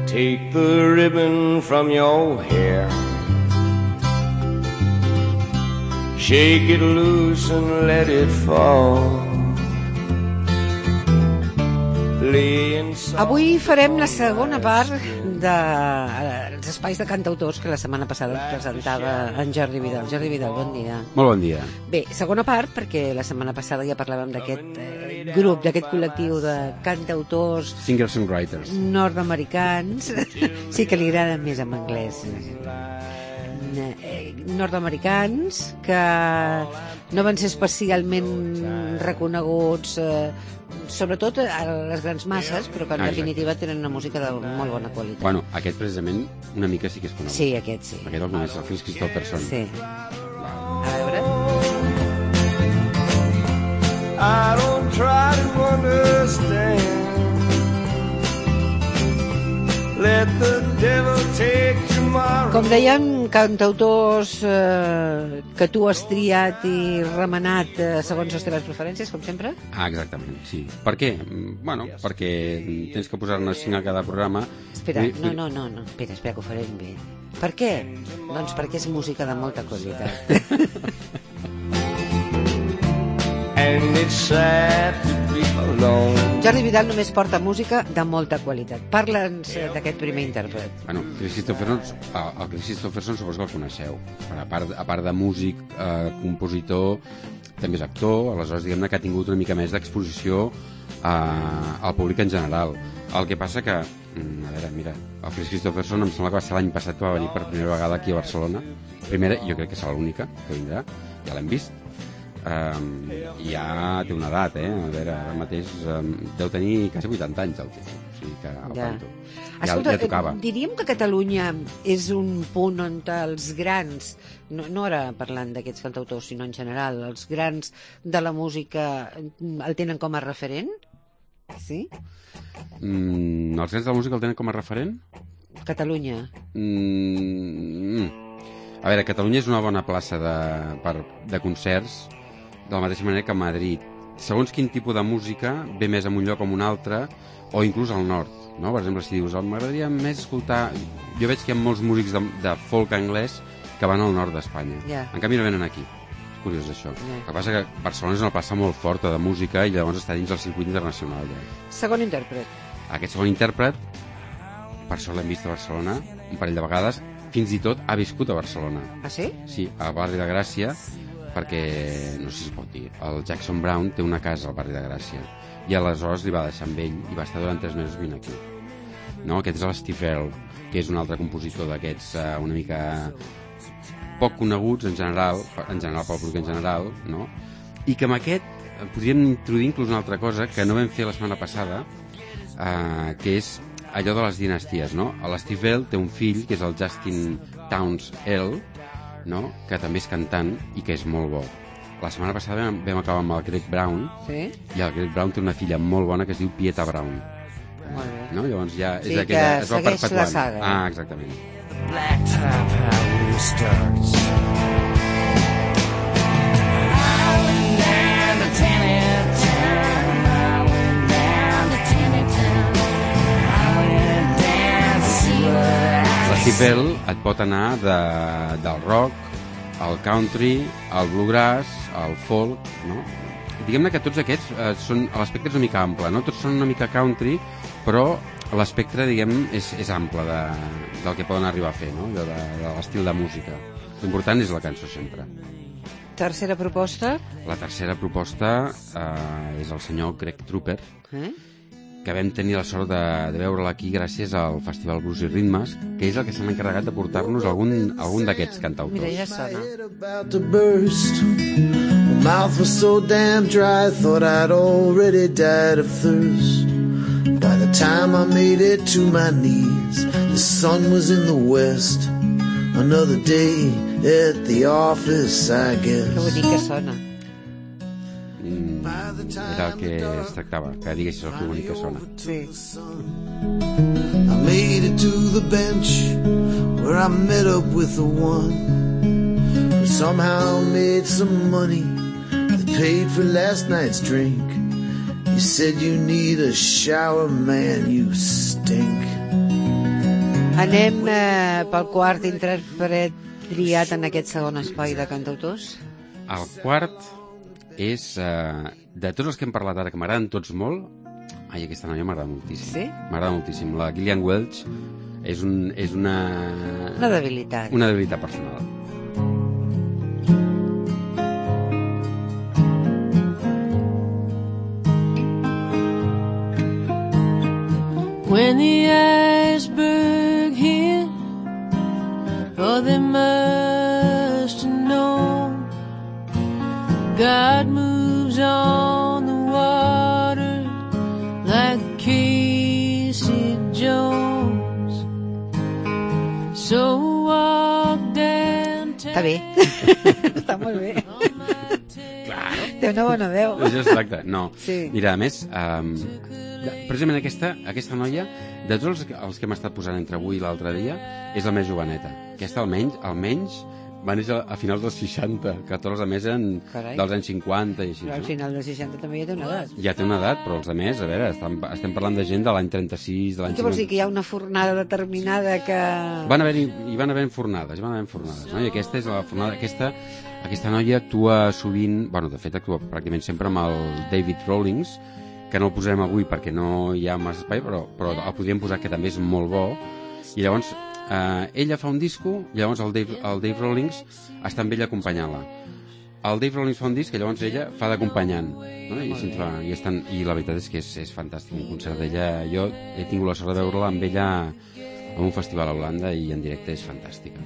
Take the ribbon from your hair, shake it loose and let it fall. Avui farem la segona part dels espais de cantautors que la setmana passada ens presentava en Jordi Vidal. Jordi Vidal, bon dia. Molt bon dia. Bé, segona part, perquè la setmana passada ja parlàvem d'aquest grup, d'aquest col·lectiu de cantautors Singer-songwriters nord-americans. Sí que li agraden més en anglès. Nord-americans que no van ser especialment reconeguts, sobretot a les grans masses, però que en definitiva tenen una música de molt bona qualitat. Bueno, aquest precisament una mica sí que és conegut. Sí, aquest sí. Aquest el coneix, el Chris Christopherson. Sí. A veure. I don't try to understand. Let the devil take tomorrow. Com dèiem, cantautors que tu has triat i remenat segons les teves preferències, com sempre? Exactament, sí. Per què? Bueno, perquè tens que posar-ne 5 a cada programa. Espera, no. Espera, que ho farem bé. Per què? Doncs perquè és música de molta qualitat. And it's sad to be alone. Jordi Vidal només porta música de molta qualitat. Parla'ns d'aquest primer intèrpret. Bueno, el Chris Christopherson suposo que el coneixeu. A part de músic, compositor, també és actor, aleshores diguem-ne que ha tingut una mica més d'exposició al públic en general. El que passa que, a veure, mira, el Chris Christopherson em sembla que va ser l'any passat que va venir per primera vegada aquí a Barcelona. Primera, jo crec que serà l'única que vindrà, ja l'hem vist. Ja té una edat, a veure, ara mateix deu tenir quasi 80 anys el tio, o sigui que al tanto. Escolta, ja tocava. Diríem que Catalunya és un punt on els grans, no ara parlant d'aquests cantautors, sinó en general, els grans de la música el tenen com a referent? Sí? Els grans de la música el tenen com a referent? Catalunya. A veure, Catalunya és una bona plaça de concerts, de la mateixa manera que Madrid. Segons quin tipus de música ve més a un lloc o a un altre, o inclús al nord, no? Per exemple, si dius, m'agradaria més escoltar... Jo veig que hi ha molts músics de folk anglès que van al nord d'Espanya. En canvi no venen aquí. És curiós, això. El que passa que Barcelona és una plaça molt forta de música i llavors està dins del circuit internacional. Segon intèrpret. Aquest segon intèrpret, per això l'hem vist a Barcelona un parell de vegades, fins i tot ha viscut a Barcelona. Ah, sí? Sí, al barri de Gràcia, perquè, no sé si es pot dir, el Jackson Browne té una casa al barri de Gràcia, i aleshores li va deixar amb ell i va estar durant 3 mesos vint aquí. No? Aquest és l'Steve Earle, que és un altre compositor d'aquests una mica poc coneguts en general pel públic en general, no? I que amb aquest podríem introduir inclús una altra cosa que no vam fer la setmana passada, que és allò de les dinasties, no? L'Steve Earle té un fill, que és el Justin Townes Earle, no? Que també és cantant i que és molt bo. La setmana passada vam acabar amb el Greg Brown, sí? I el Greg Brown té una filla molt bona que es diu Pieta Brown. Molt bé. No? Llavors ja sí, és aquella, es va perpetuant. La saga. Exactament. Black top how starts. L'Steve Earle et pot anar del rock, al country, al bluegrass, al folk, no? Diguem-ne que tots aquests l'espectre és una mica ample, no? Tots són una mica country, però l'espectre, diguem, és ample del que poden arribar a fer, no? De l'estil de música. L'important és la cançó sempre. Tercera proposta? La tercera proposta és el senyor Greg Trooper, que vam tenir la sort de veure'l aquí gràcies al Festival Blues i Ritmes, que és el que s'ha encarregat de portar-nos algun d'aquests cantautors. Mira, ja sona. My mouth was so damn dry, I thought I'd already died of thirst. By the time I made it to my knees, the sun was in the west. Another day at the office, I guess. Que bonic que sona. Era el que es tractava, que diguessis el que bonic que sona. Sí. I made it to the bench where I met up with the one who somehow made some money that paid for last night's drink. You said you need a shower, man, you stink. Anem pel quart intèrpret triat en aquest segon espai de cantautors. El quart és, de tots els que hem parlat ara, que m'agraden tots molt, aquesta noia m'agrada moltíssim. Sí? M'agrada moltíssim. La Gillian Welch és una... Una debilitat. Una debilitat personal. When the iceberg hit, oh, they must know God moves on the water like Casey Jones. So walk down. Està bé. Està molt bé. Té una bona veu. Això és exacte. No. Sí. Mira, a més, precisament aquesta noia, de tots els que hem estat posant entre avui i l'altre dia, és la més joveneta. Aquesta, almenys, va néixer a finals dels 60, que tots els altres eren dels anys 50 i així. Però al final dels 60 també ja té una edat. Ja té una edat, però els altres, a veure, estem parlant de gent de l'any 36, de l'any 50... Què vols dir, que hi ha una fornada determinada que... Hi van haver fornades, no? I aquesta és la fornada... Aquesta noia actua sovint... Bueno, de fet, actua pràcticament sempre amb el David Rawlings, que no el posarem avui perquè no hi ha massa espai, però el podríem posar, que també és molt bo. I llavors ella fa un disco, i llavors el Dave Rawlings està amb ella acompanyant-la. El Dave Rawlings fa un disc, i llavors ella fa d'acompanyant, no? I la veritat és que és fantàstic un concert d'ella. Jo he tingut la sort de veure-la amb ella en un festival a Holanda, i en directe és fantàstica.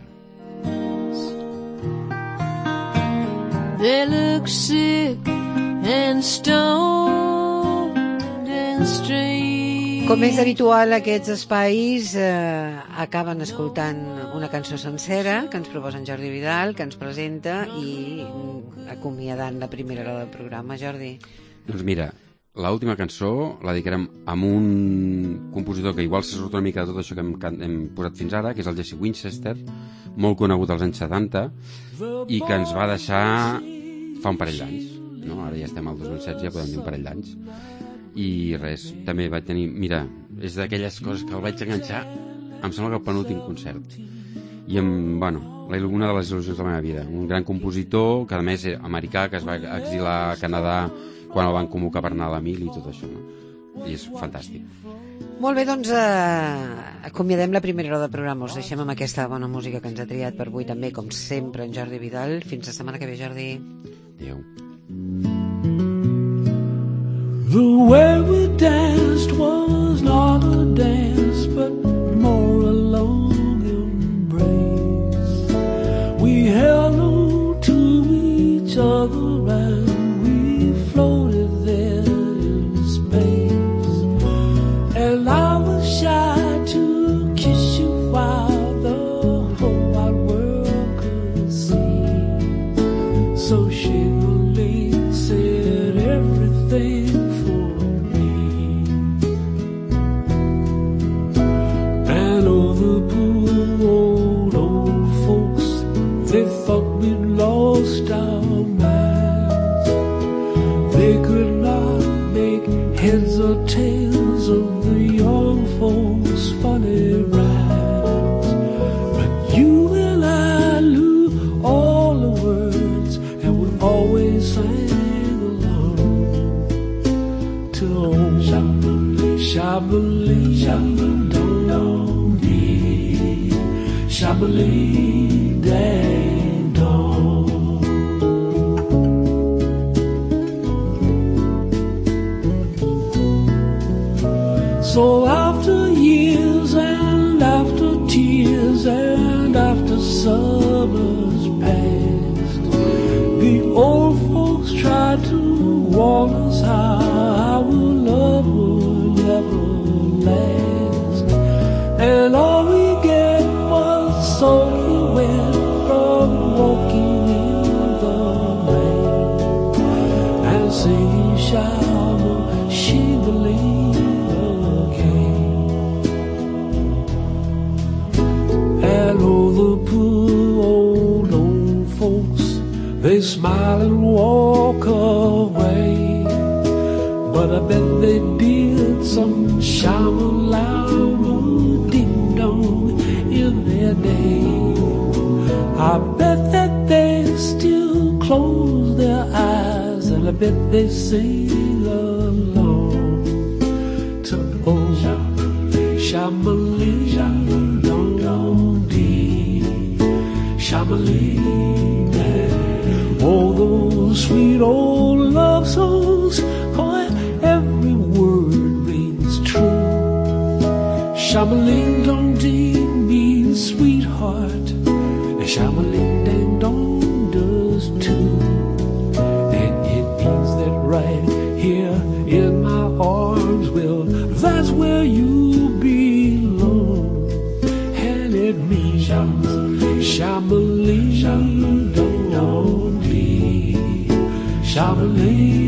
They look sick and stoned and strange. Com és habitual, aquests espais acaben escoltant una cançó sencera que ens proposa en Jordi Vidal, que ens presenta, i acomiadant la primera hora del programa. Jordi. Doncs mira, l'última cançó la dedicarem a un compositor que igual se surt una mica de tot això que hem posat fins ara, que és el Jesse Winchester, molt conegut als anys 70, i que ens va deixar fa un parell d'anys, no? Ara ja estem al 2016, ja podem dir un parell d'anys. I res, també vaig tenir... Mira, és d'aquelles coses que el vaig enganxar, em sembla que el penúltim concert. I una de les il·lusions de la meva vida. Un gran compositor, que a més és americà, que es va exilar a Canadà quan el van convocar per anar a la mil i tot això, no? I és fantàstic. Molt bé, doncs acomiadem la primera hora del programa. Us deixem amb aquesta bona música que ens ha triat per avui també, com sempre, en Jordi Vidal. Fins la setmana que ve, Jordi. Adéu. The way we danced was not a dance, but more a long embrace. We held on to each other and we floated there in space. And I was shy to kiss you while the whole wide world could see. So she said everything. They thought we'd lost our minds. They could not make heads or tails of the young folks' funny rhymes. But you and I knew all the words and would always sing along to old Shabali, Shabali, Shabali, Shabali, dang dong. So after years and after tears and after summers passed, the old folks tried to warn us how our love would never last. And all we get was soaking wet from walking in the rain and singing Shama, she believed again. And all the poor old folks, they smile and walk away, but I bet they did some Shama Lama ding dong. young in their day. I bet that they still close their eyes, and I bet they sing along to old Shamalee, Shamalee. Oh, those sweet old love songs, boy, every word rings true. Shamaling dong ding means sweetheart, and Shamaling dang dong does too. And it means that right here in my arms, well, that's where you belong. And it means Shamaling dong ding, Shamaling.